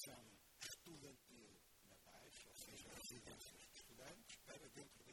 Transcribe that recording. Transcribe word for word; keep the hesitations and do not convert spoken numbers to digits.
formação estudantil na Baixa, ou seja, residências de estudantes, para dentro